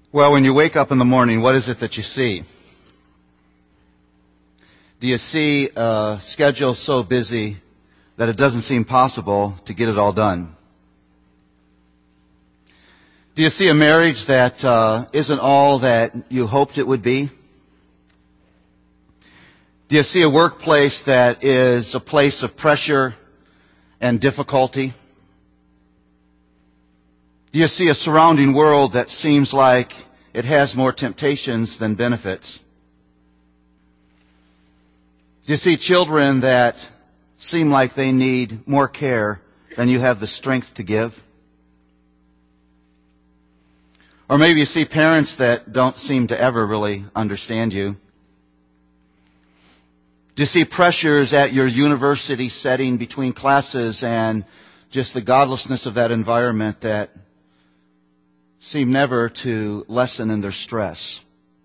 Well, when you wake up in the morning, what is it that you see? Do you see a schedule so busy that it doesn't seem possible to get it all done? Do you see a marriage that isn't all that you hoped it would be? Do you see a workplace that is a place of pressure and difficulty? Do you see a surrounding world that seems like it has more temptations than benefits? Do you see children that seem like they need more care than you have the strength to give? Or maybe you see parents that don't seem to ever really understand you. Do you see pressures at your university setting between classes and just the godlessness of that environment that seem never to lessen in their stress?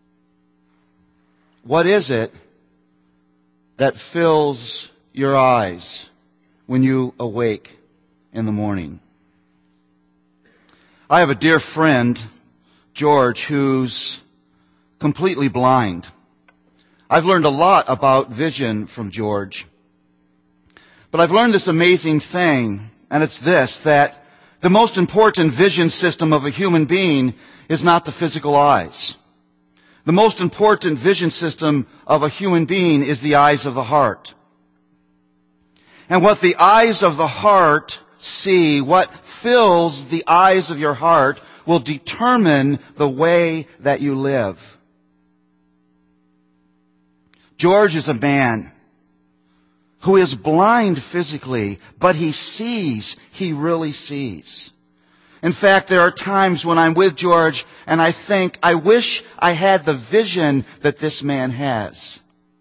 What is it that fills your eyes when you awake in the morning? I have a dear friend, George, who's completely blind. I've learned a lot about vision from George. But I've learned this amazing thing, and it's this, that the most important vision system of a human being is not the physical eyes. The most important vision system of a human being is the eyes of the heart. And what the eyes of the heart see, what fills the eyes of your heart, will determine the way that you live. George is a man who is blind physically, but he sees, he really sees. In fact, there are times when I'm with George and I think, I wish I had the vision that this man has.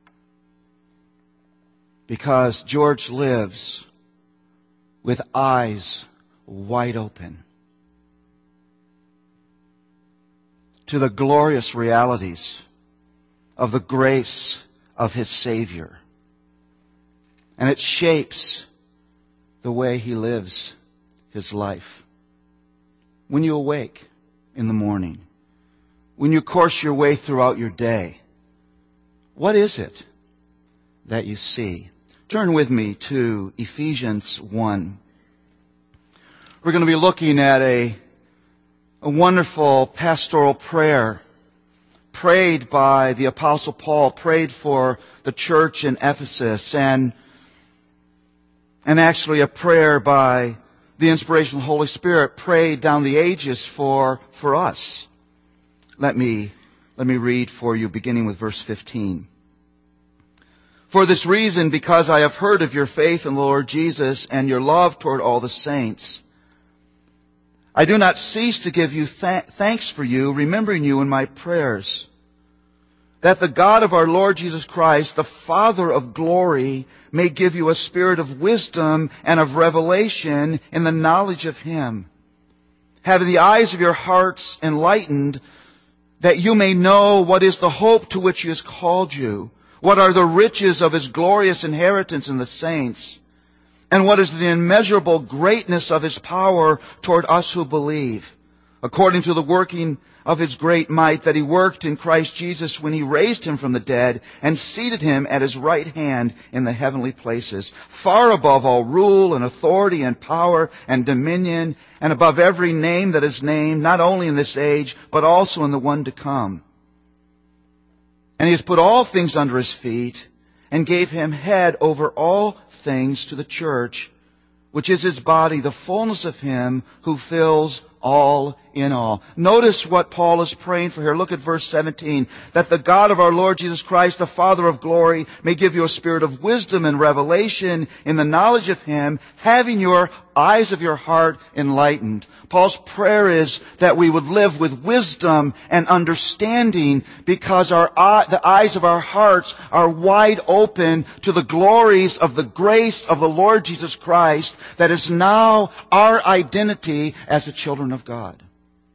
Because George lives with eyes wide open to the glorious realities of the grace of his Savior. And it shapes the way he lives his life. When you awake in the morning, when you course your way throughout your day, what is it that you see? Turn with me to Ephesians 1. We're going to be looking at a wonderful pastoral prayer prayed by the Apostle Paul, prayed for the church in Ephesus, and actually a prayer by the inspiration of the Holy Spirit prayed down the ages for us. Let me read for you, beginning with verse 15. For this reason, because I have heard of your faith in the Lord Jesus and your love toward all the saints, I do not cease to give you thanks for you, remembering you in my prayers, that the God of our Lord Jesus Christ, the Father of glory, may give you a spirit of wisdom and of revelation in the knowledge of Him, having the eyes of your hearts enlightened, that you may know what is the hope to which He has called you, what are the riches of His glorious inheritance in the saints, and what is the immeasurable greatness of His power toward us who believe, according to the working of His great might that He worked in Christ Jesus when He raised Him from the dead and seated Him at His right hand in the heavenly places, far above all rule and authority and power and dominion, and above every name that is named, not only in this age, but also in the one to come. And He has put all things under His feet, and gave Him head over all things to the church, which is His body, the fullness of Him who fills all in all. Notice what Paul is praying for here. Look at verse 17. That the God of our Lord Jesus Christ, the Father of glory, may give you a spirit of wisdom and revelation in the knowledge of Him, having your eyes of your heart enlightened. Paul's prayer is that we would live with wisdom and understanding because the eyes of our hearts are wide open to the glories of the grace of the Lord Jesus Christ that is now our identity as the children of God.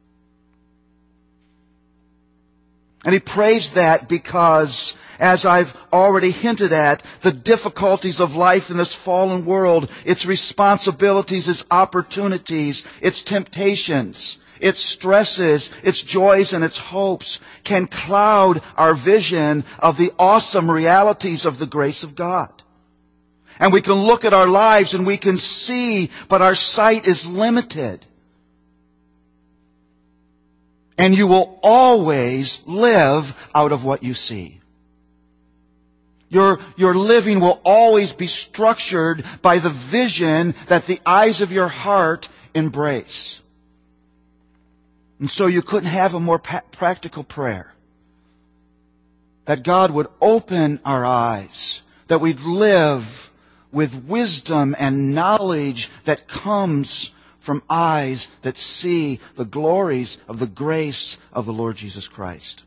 And he prays that because, as I've already hinted at, the difficulties of life in this fallen world, its responsibilities, its opportunities, its temptations, its stresses, its joys, and its hopes can cloud our vision of the awesome realities of the grace of God. And we can look at our lives and we can see, but our sight is limited. And you will always live out of what you see. Your living will always be structured by the vision that the eyes of your heart embrace. And so you couldn't have a more practical prayer. That God would open our eyes, that we'd live with wisdom and knowledge that comes from eyes that see the glories of the grace of the Lord Jesus Christ.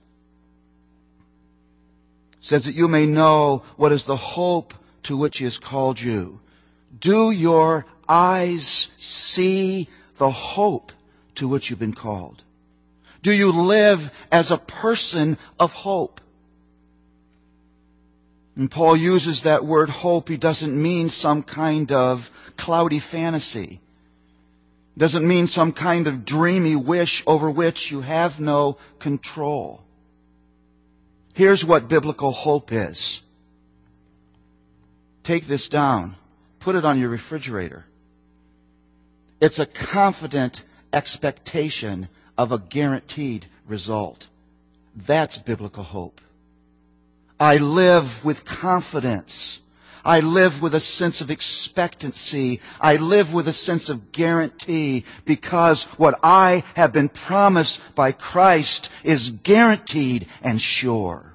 It says that you may know what is the hope to which He has called you. Do your eyes see the hope to which you've been called? Do you live as a person of hope? And Paul uses that word hope. He doesn't mean some kind of cloudy fantasy. Doesn't mean some kind of dreamy wish over which you have no control. Here's what biblical hope is. Take this down. Put it on your refrigerator. It's a confident expectation of a guaranteed result. That's biblical hope. I live with confidence. I live with a sense of expectancy. I live with a sense of guarantee because what I have been promised by Christ is guaranteed and sure.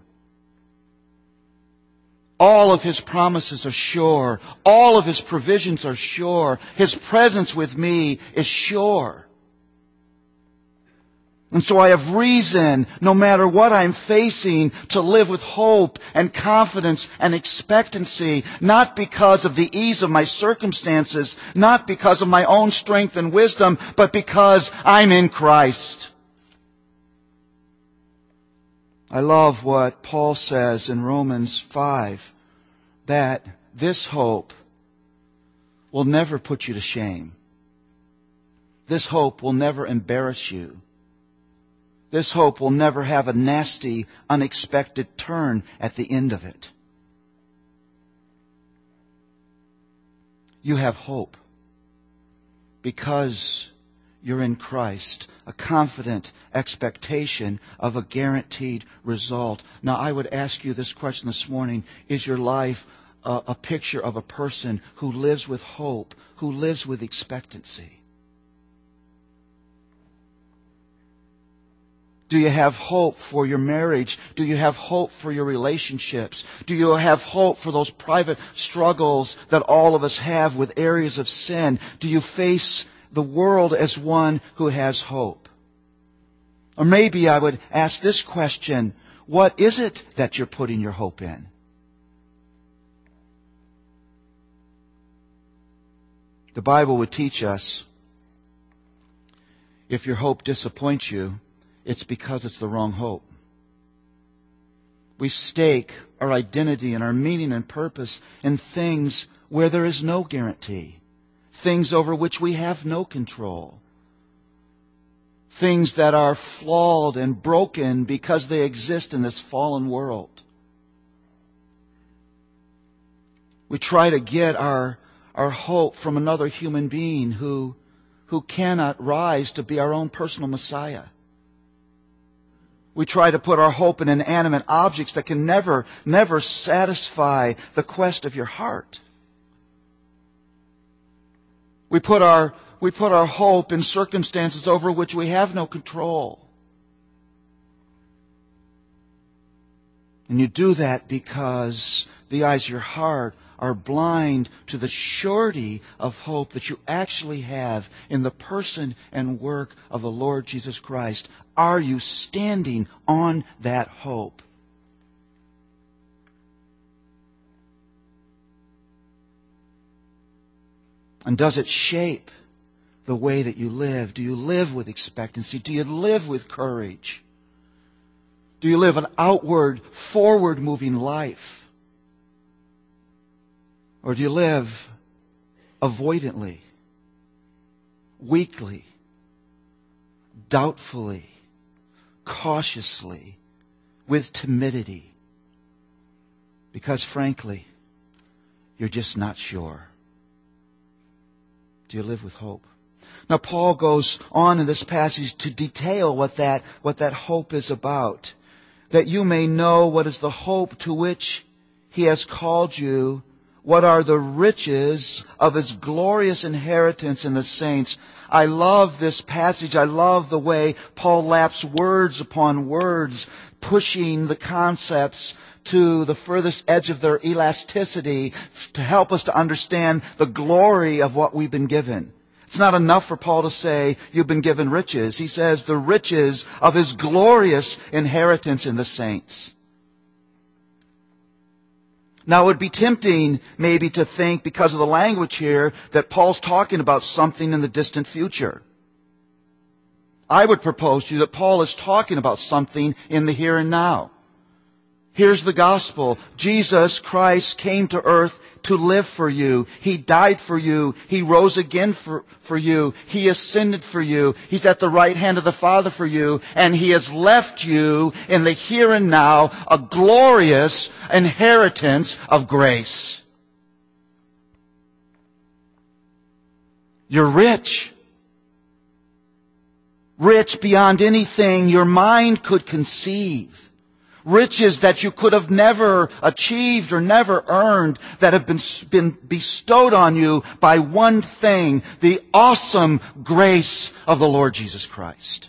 All of His promises are sure. All of His provisions are sure. His presence with me is sure. And so I have reason, no matter what I'm facing, to live with hope and confidence and expectancy, not because of the ease of my circumstances, not because of my own strength and wisdom, but because I'm in Christ. I love what Paul says in Romans 5, that this hope will never put you to shame. This hope will never embarrass you. This hope will never have a nasty, unexpected turn at the end of it. You have hope because you're in Christ, a confident expectation of a guaranteed result. Now, I would ask you this question this morning. Is your life a picture of a person who lives with hope, who lives with expectancy? Do you have hope for your marriage? Do you have hope for your relationships? Do you have hope for those private struggles that all of us have with areas of sin? Do you face the world as one who has hope? Or maybe I would ask this question: what is it that you're putting your hope in? The Bible would teach us, if your hope disappoints you, it's because it's the wrong hope. We stake our identity and our meaning and purpose in things where there is no guarantee, things over which we have no control, things that are flawed and broken because they exist in this fallen world. We try to get our hope from another human being who cannot rise to be our own personal Messiah. We try to put our hope in inanimate objects that can never satisfy the quest of your heart. We put our hope in circumstances over which we have no control. And you do that because the eyes of your heart are blind to the surety of hope that you actually have in the person and work of the Lord Jesus Christ. Are you standing on that hope? And does it shape the way that you live? Do you live with expectancy? Do you live with courage? Do you live an outward, forward-moving life? Or do you live avoidantly, weakly, doubtfully, cautiously, with timidity. Because frankly, you're just not sure. Do you live with hope? Now Paul goes on in this passage to detail what that hope is about. That you may know what is the hope to which He has called you, what are the riches of His glorious inheritance in the saints. I love this passage. I love the way Paul laps words upon words, pushing the concepts to the furthest edge of their elasticity to help us to understand the glory of what we've been given. It's not enough for Paul to say, you've been given riches. He says, the riches of His glorious inheritance in the saints. Now it would be tempting maybe to think, because of the language here, that Paul's talking about something in the distant future. I would propose to you that Paul is talking about something in the here and now. Here's the gospel. Jesus Christ came to earth to live for you. He died for you. He rose again for you. He ascended for you. He's at the right hand of the Father for you. And He has left you in the here and now a glorious inheritance of grace. You're rich. Rich beyond anything your mind could conceive. Riches that you could have never achieved or never earned, that have been bestowed on you by one thing, the awesome grace of the Lord Jesus Christ.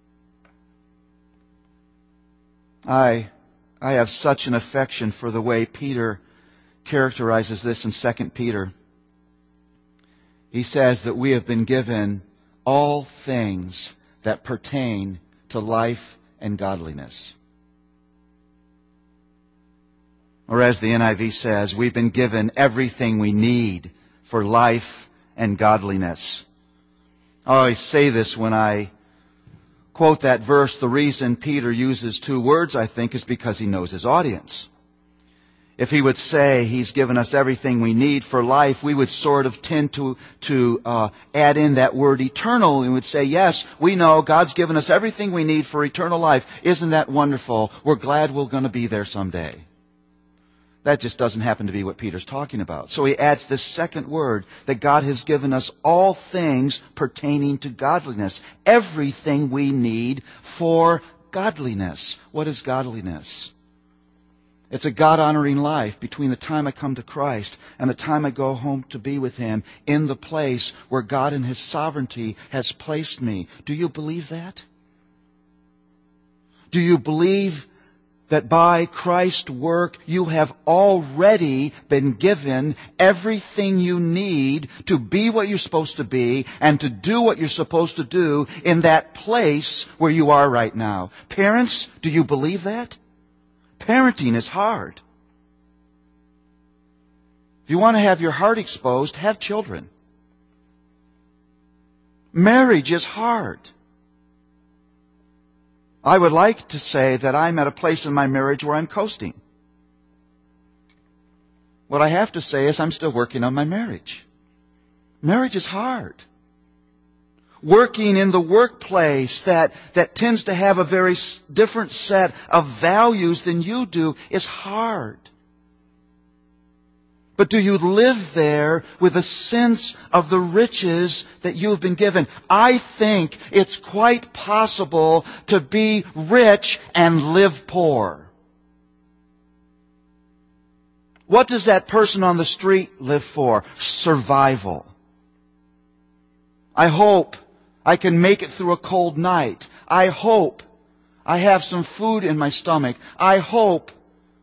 I have such an affection for the way Peter characterizes this in 2 Peter. He says that we have been given all things that pertain to life and godliness. Or as the NIV says, we've been given everything we need for life and godliness. I always say this when I quote that verse. The reason Peter uses two words, I think, is because he knows his audience. If he would say He's given us everything we need for life, we would sort of tend to add in that word eternal. We would say, yes, we know God's given us everything we need for eternal life. Isn't that wonderful? We're glad we're going to be there someday. That just doesn't happen to be what Peter's talking about. So he adds this second word, that God has given us all things pertaining to godliness. Everything we need for godliness. What is godliness? It's a God-honoring life between the time I come to Christ and the time I go home to be with Him in the place where God in His sovereignty has placed me. Do you believe that? Do you believe that by Christ's work you have already been given everything you need to be what you're supposed to be and to do what you're supposed to do in that place where you are right now? Parents, do you believe that? Parenting is hard. If you want to have your heart exposed, have children. Marriage is hard. I would like to say that I'm at a place in my marriage where I'm coasting. What I have to say is I'm still working on my marriage. Marriage is hard. Working in the workplace that tends to have a very different set of values than you do is hard. But do you live there with a sense of the riches that you have been given? I think it's quite possible to be rich and live poor. What does that person on the street live for? Survival. I hope I can make it through a cold night. I hope I have some food in my stomach. I hope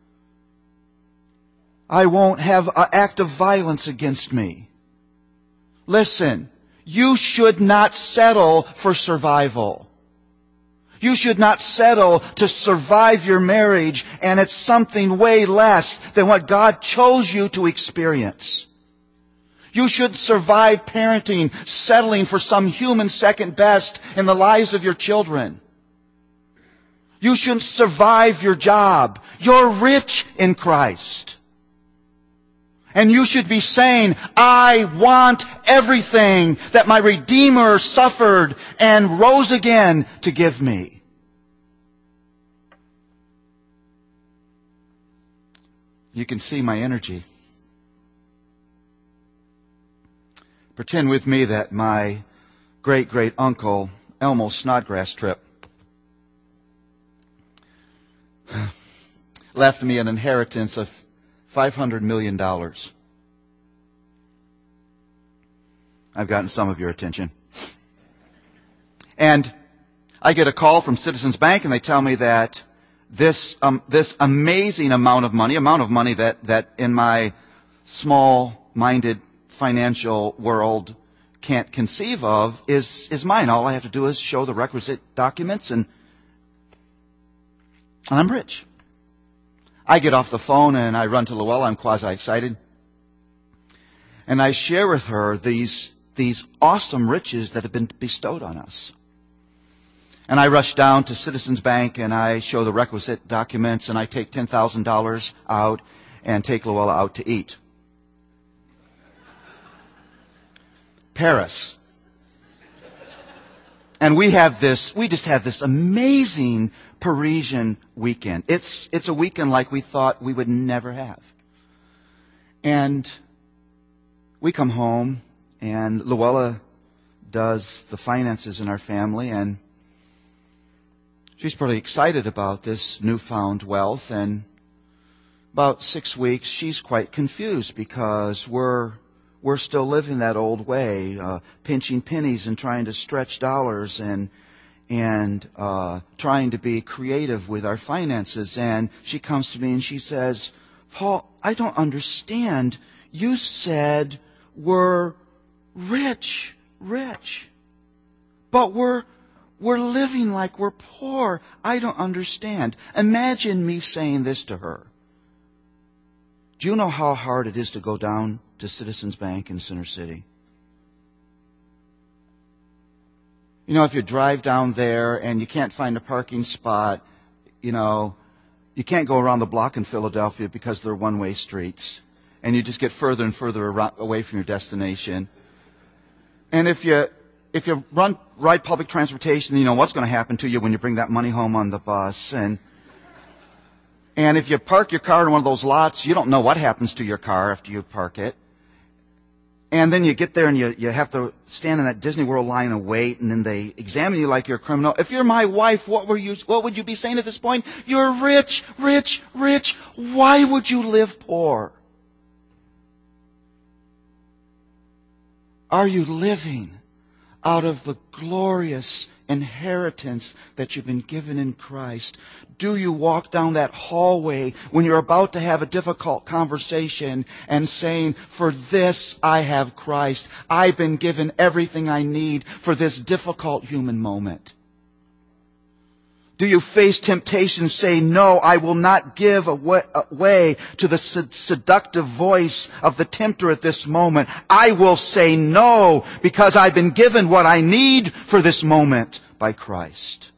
I won't have an act of violence against me. Listen, you should not settle for survival. You should not settle to survive your marriage and it's something way less than what God chose you to experience. You should survive parenting, settling for some human second best in the lives of your children. You shouldn't survive your job. You're rich in Christ. And you should be saying, I want everything that my Redeemer suffered and rose again to give me. You can see my energy. Pretend with me that my great-great-uncle Elmo Snodgrass Tripp left me an inheritance of $500 million. I've gotten some of your attention. And I get a call from Citizens Bank, and they tell me that this amazing amount of money that in my small-minded financial world can't conceive of is mine. All I have to do is show the requisite documents, and I'm rich. I get off the phone and I run to Luella. I'm quasi-excited. And I share with her these awesome riches that have been bestowed on us. And I rush down to Citizens Bank and I show the requisite documents, and I take $10,000 out and take Luella out to eat. Paris. And we just have this amazing Parisian weekend. It's a weekend like we thought we would never have. And we come home, and Luella does the finances in our family, and she's pretty excited about this newfound wealth. And about 6 weeks, she's quite confused because we're still living that old way, pinching pennies and trying to stretch dollars and trying to be creative with our finances. And she comes to me and she says, Paul, I don't understand. You said we're rich, but we're living like we're poor. I don't understand. Imagine me saying this to her. Do you know how hard it is to go down to Citizens Bank in Center City? You know, if you drive down there and you can't find a parking spot, you can't go around the block in Philadelphia because they're one-way streets. And you just get further and further away from your destination. And if you ride public transportation, you know what's going to happen to you when you bring that money home on the bus. And if you park your car in one of those lots, you don't know what happens to your car after you park it. And then you get there and you have to stand in that Disney World line and wait, and then they examine you like you're a criminal. If you're my wife, what would you be saying at this point? You're rich. Why would you live poor? Are you living out of the glorious inheritance that you've been given in Christ? Do you walk down that hallway when you're about to have a difficult conversation and saying, for this I have Christ. I've been given everything I need for this difficult human moment? Do you face temptation, say, no, I will not give way to the seductive voice of the tempter at this moment. I will say no because I've been given what I need for this moment by Christ.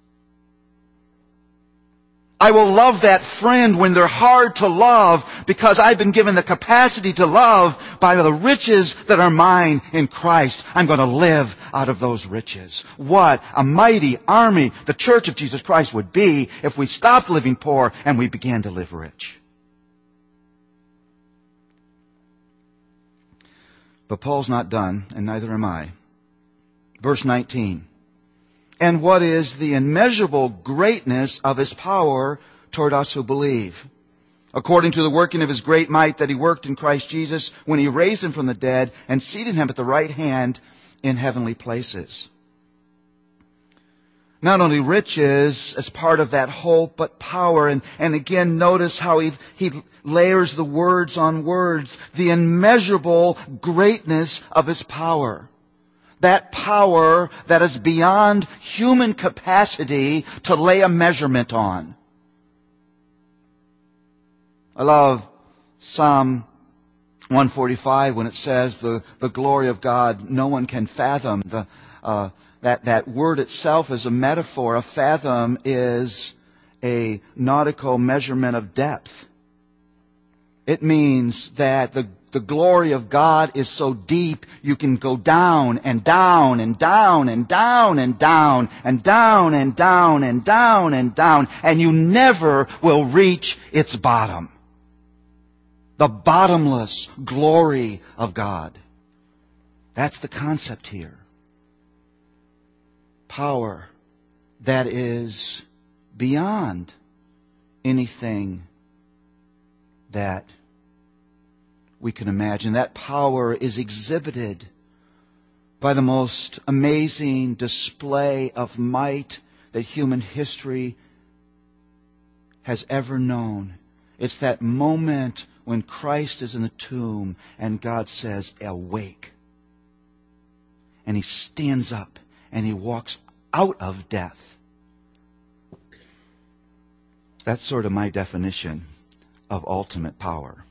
I will love that friend when they're hard to love because I've been given the capacity to love by the riches that are mine in Christ. I'm going to live out of those riches. What a mighty army the Church of Jesus Christ would be if we stopped living poor and we began to live rich. But Paul's not done, and neither am I. Verse 19. And what is the immeasurable greatness of His power toward us who believe? According to the working of His great might that He worked in Christ Jesus when He raised Him from the dead and seated Him at the right hand in heavenly places. Not only riches as part of that hope, but power. And again, notice how he layers the words on words. The immeasurable greatness of His power. That power that is beyond human capacity to lay a measurement on. I love Psalm 145 when it says the glory of God no one can fathom. That word itself is a metaphor. A fathom is a nautical measurement of depth. It means that The glory of God is so deep, you can go down and down and down and down and down and down and down and down and down, and you never will reach its bottom. The bottomless glory of God. That's the concept here. Power that is beyond anything that we can imagine. That power is exhibited by the most amazing display of might that human history has ever known. It's that moment when Christ is in the tomb and God says, "Awake." And He stands up and He walks out of death. That's sort of my definition of ultimate power.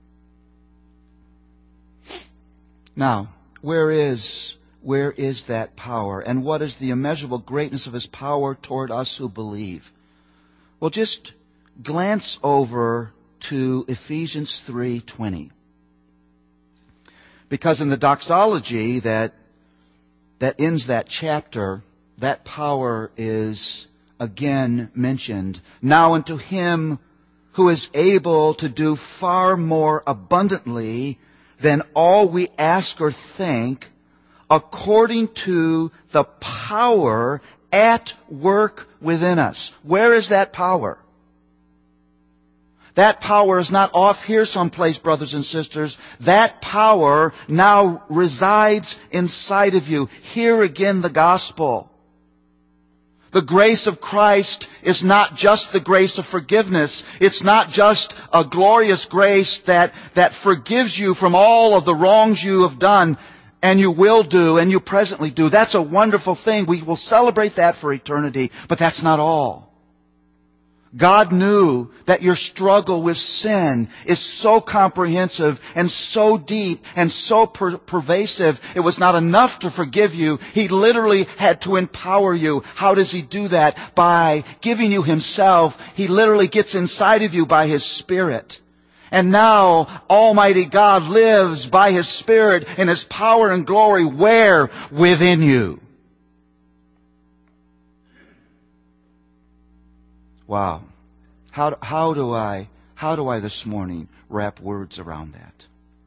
Now, where is that power? And what is the immeasurable greatness of His power toward us who believe? Well, just glance over to Ephesians 3:20. Because in the doxology that ends that chapter, that power is again mentioned. Now unto Him who is able to do far more abundantly than all we ask or think, according to the power at work within us. Where is that power? That power is not off here someplace, brothers and sisters. That power now resides inside of you. Hear again the gospel. The grace of Christ is not just the grace of forgiveness. It's not just a glorious grace that forgives you from all of the wrongs you have done and you will do and you presently do. That's a wonderful thing. We will celebrate that for eternity, but that's not all. God knew that your struggle with sin is so comprehensive and so deep and so pervasive. It was not enough to forgive you. He literally had to empower you. How does He do that? By giving you Himself. He literally gets inside of you by His Spirit. And now Almighty God lives by His Spirit in His power and glory. Where? Within you. Wow. How do I this morning wrap words around that?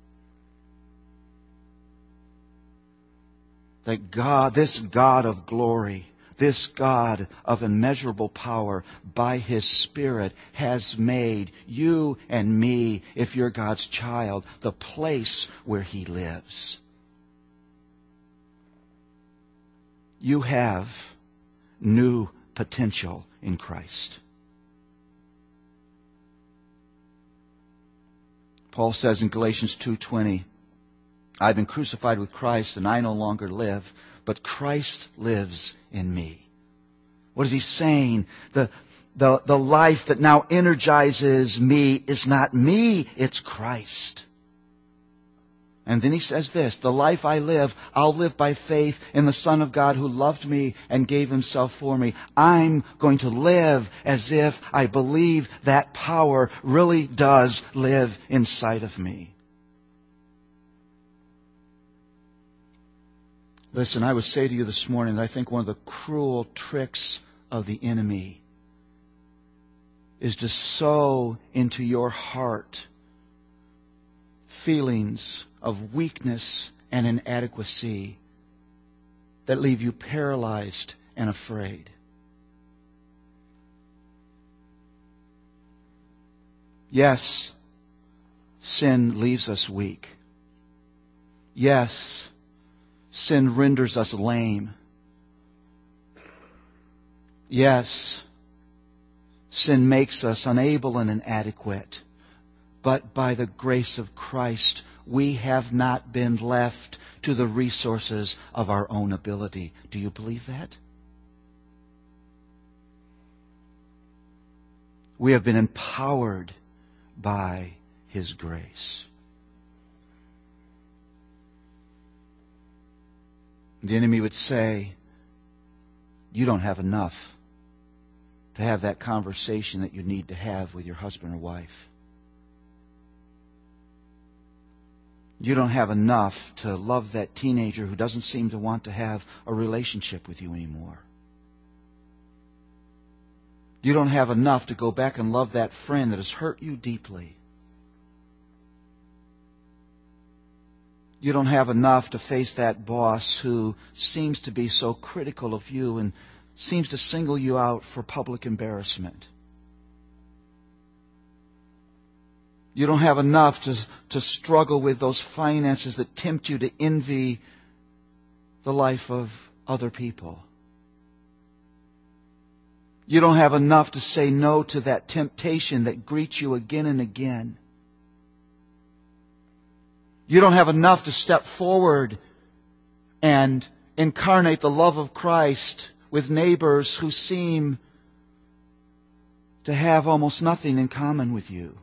That God, this God of glory, this God of immeasurable power, by His Spirit has made you and me, if you're God's child, the place where He lives. You have new potential in Christ. Paul says in Galatians 2:20, I've been crucified with Christ and I no longer live, but Christ lives in me. What is he saying? The life that now energizes me is not me, it's Christ. And then he says this, the life I live, I'll live by faith in the Son of God who loved me and gave Himself for me. I'm going to live as if I believe that power really does live inside of me. Listen, I would say to you this morning that I think one of the cruel tricks of the enemy is to sow into your heart feelings of weakness and inadequacy that leave you paralyzed and afraid. Yes, sin leaves us weak. Yes, sin renders us lame. Yes, sin makes us unable and inadequate. But by the grace of Christ, we have not been left to the resources of our own ability. Do you believe that? We have been empowered by His grace. The enemy would say, you don't have enough to have that conversation that you need to have with your husband or wife. You don't have enough to love that teenager who doesn't seem to want to have a relationship with you anymore. You don't have enough to go back and love that friend that has hurt you deeply. You don't have enough to face that boss who seems to be so critical of you and seems to single you out for public embarrassment. You don't have enough to struggle with those finances that tempt you to envy the life of other people. You don't have enough to say no to that temptation that greets you again and again. You don't have enough to step forward and incarnate the love of Christ with neighbors who seem to have almost nothing in common with you.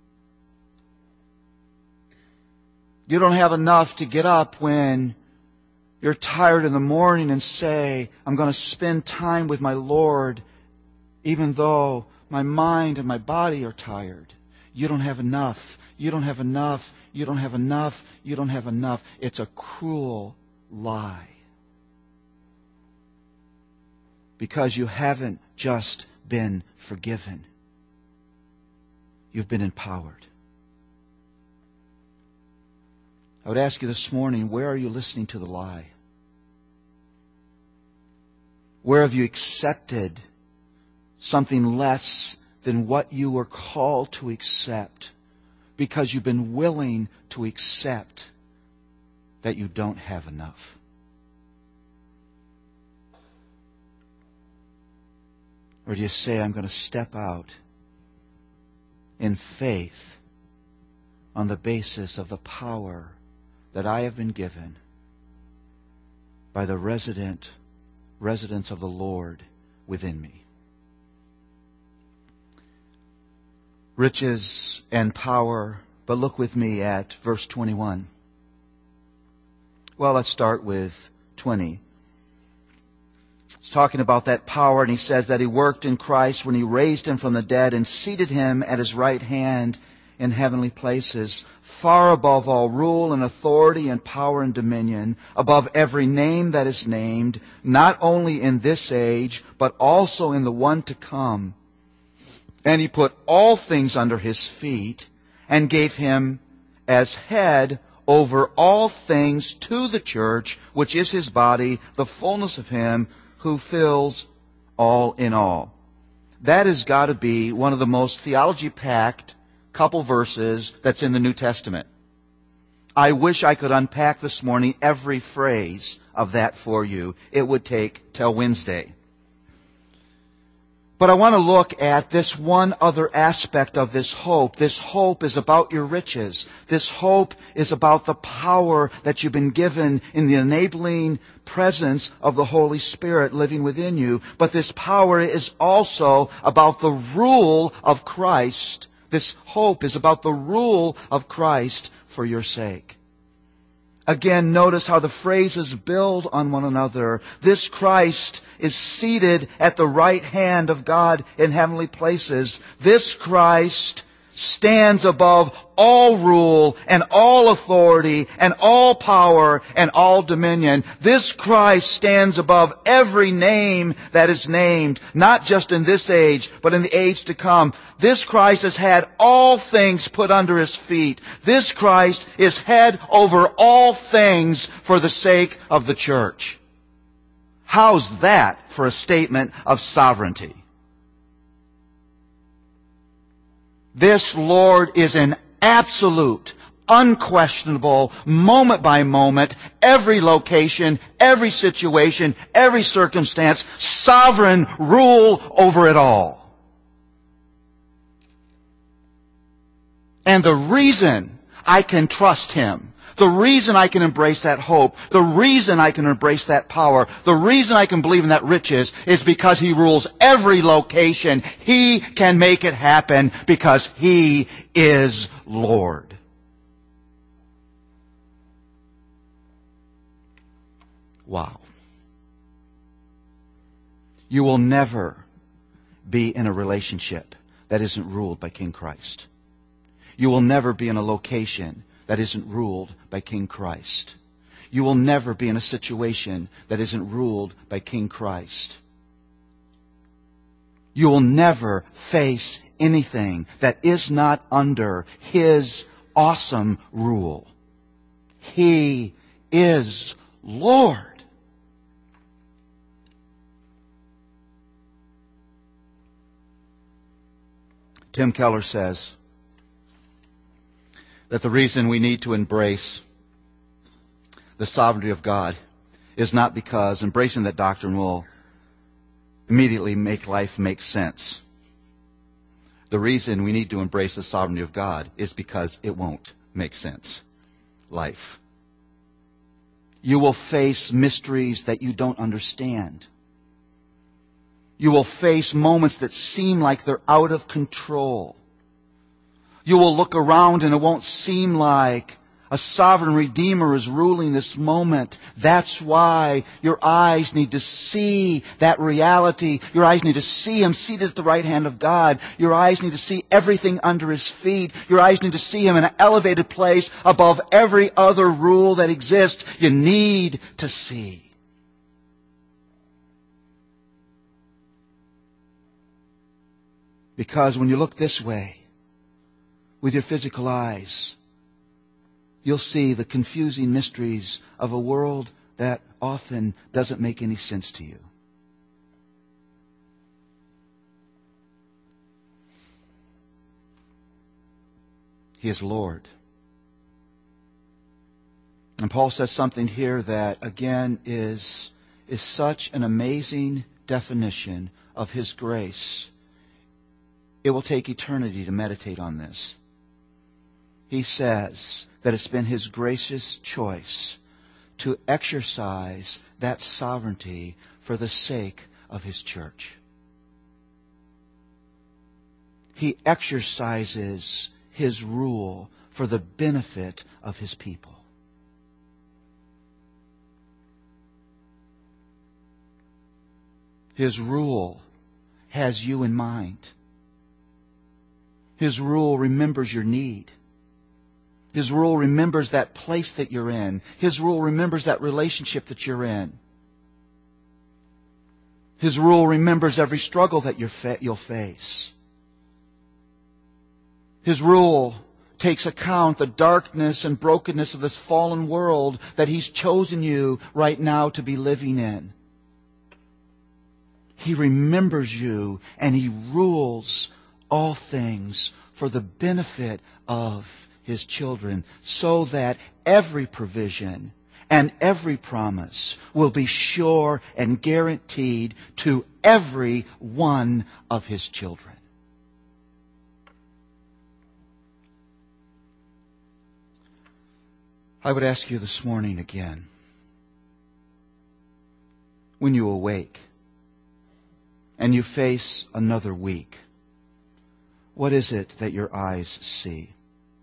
You don't have enough to get up when you're tired in the morning and say, I'm going to spend time with my Lord even though my mind and my body are tired. You don't have enough. You don't have enough. You don't have enough. You don't have enough. It's a cruel lie. Because you haven't just been forgiven. You've been empowered. I would ask you this morning, where are you listening to the lie? Where have you accepted something less than what you were called to accept because you've been willing to accept that you don't have enough? Or do you say, I'm going to step out in faith on the basis of the power that I have been given by the residence of the Lord within me? Riches and power, but look with me at verse 21. Well, let's start with 20. He's talking about that power, and he says that he worked in Christ when he raised him from the dead and seated him at his right hand in heavenly places, far above all rule and authority and power and dominion, above every name that is named, not only in this age, but also in the one to come. And he put all things under his feet and gave him as head over all things to the church, which is his body, the fullness of him who fills all in all. That has got to be one of the most theology-packed couple verses that's in the New Testament. I wish I could unpack this morning every phrase of that for you. It would take till Wednesday. But I want to look at this one other aspect of this hope. This hope is about your riches. This hope is about the power that you've been given in the enabling presence of the Holy Spirit living within you. But this power is also about the rule of Christ. This hope is about the rule of Christ for your sake. Again, notice how the phrases build on one another. This Christ is seated at the right hand of God in heavenly places. This Christ stands above all rule and all authority and all power and all dominion. This Christ stands above every name that is named, not just in this age, but in the age to come. This Christ has had all things put under his feet. This Christ is head over all things for the sake of the church. How's that for a statement of sovereignty? This Lord is an absolute, unquestionable, moment by moment, every location, every situation, every circumstance, sovereign rule over it all. And the reason I can trust him, the reason I can embrace that hope, the reason I can embrace that power, the reason I can believe in that riches is because he rules every location. He can make it happen because he is Lord. Wow. You will never be in a relationship that isn't ruled by King Christ. You will never be in a location that isn't ruled by King Christ. You will never be in a situation that isn't ruled by King Christ. You will never face anything that is not under His awesome rule. He is Lord. Tim Keller says that the reason we need to embrace the sovereignty of God is not because embracing that doctrine will immediately make life make sense. The reason we need to embrace the sovereignty of God is because it won't make sense. Life. You will face mysteries that you don't understand. You will face moments that seem like they're out of control. You will look around and it won't seem like a sovereign Redeemer is ruling this moment. That's why your eyes need to see that reality. Your eyes need to see Him seated at the right hand of God. Your eyes need to see everything under His feet. Your eyes need to see Him in an elevated place above every other rule that exists. You need to see. Because when you look this way, with your physical eyes, you'll see the confusing mysteries of a world that often doesn't make any sense to you. He is Lord. And Paul says something here that, again, is such an amazing definition of His grace. It will take eternity to meditate on this. He says that it's been His gracious choice to exercise that sovereignty for the sake of His church. He exercises His rule for the benefit of His people. His rule has you in mind. His rule remembers your need. His rule remembers that place that you're in. His rule remembers that relationship that you're in. His rule remembers every struggle that you'll face. His rule takes account the darkness and brokenness of this fallen world that He's chosen you right now to be living in. He remembers you and He rules all things for the benefit of His children, so that every provision and every promise will be sure and guaranteed to every one of His children. I would ask you this morning again, when you awake and you face another week, what is it that your eyes see?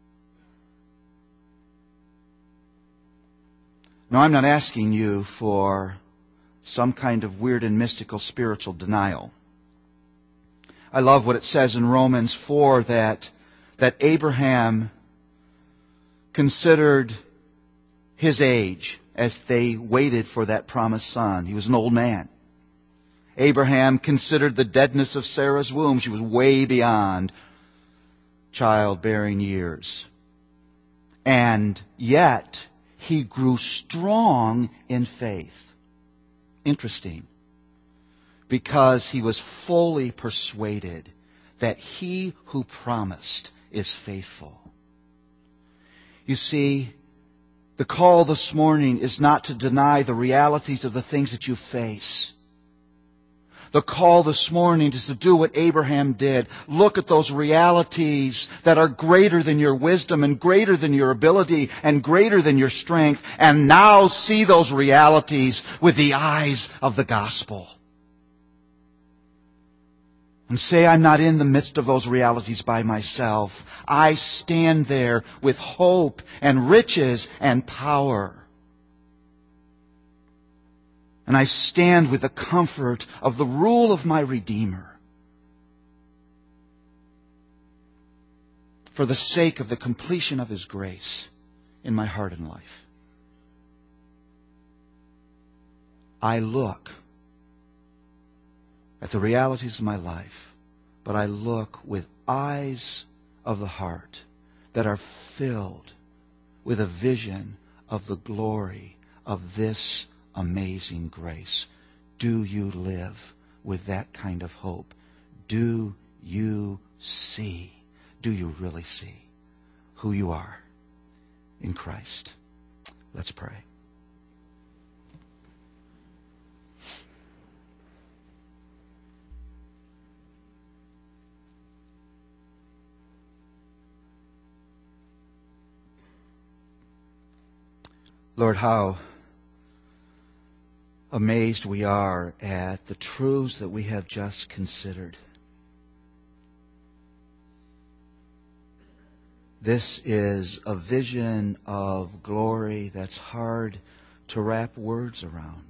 Now, I'm not asking you for some kind of weird and mystical spiritual denial. I love what it says in Romans 4 that Abraham considered his age as they waited for that promised son. He was an old man. Abraham considered the deadness of Sarah's womb. She was way beyond childbearing years. And yet, he grew strong in faith. Interesting. Because he was fully persuaded that He who promised is faithful. You see, the call this morning is not to deny the realities of the things that you face. The call this morning is to do what Abraham did. Look at those realities that are greater than your wisdom and greater than your ability and greater than your strength, and now see those realities with the eyes of the gospel. And say, I'm not in the midst of those realities by myself. I stand there with hope and riches and power. And I stand with the comfort of the rule of my Redeemer. For the sake of the completion of His grace in my heart and life. I look at the realities of my life, but I look with eyes of the heart that are filled with a vision of the glory of this amazing grace. Do you live with that kind of hope? Do you see? Do you really see who you are in Christ? Let's pray. Lord, how amazed we are at the truths that we have just considered. This is a vision of glory that's hard to wrap words around.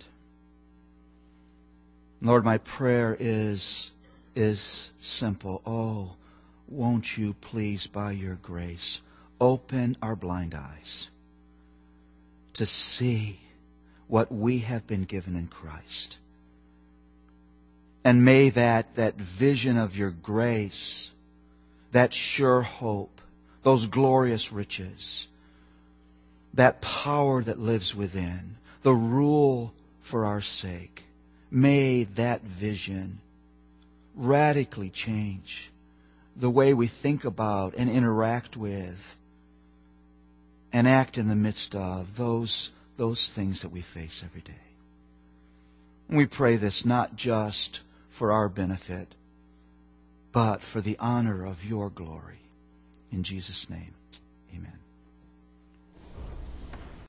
Lord, my prayer is simple. Oh, won't you please, by your grace, open our blind eyes to see what we have been given in Christ. And may that vision of your grace, that sure hope, those glorious riches, that power that lives within, the rule for our sake, may that vision radically change the way we think about and interact with and act in the midst of those things that we face every day. And we pray this not just for our benefit, but for the honor of your glory. In Jesus' name, amen.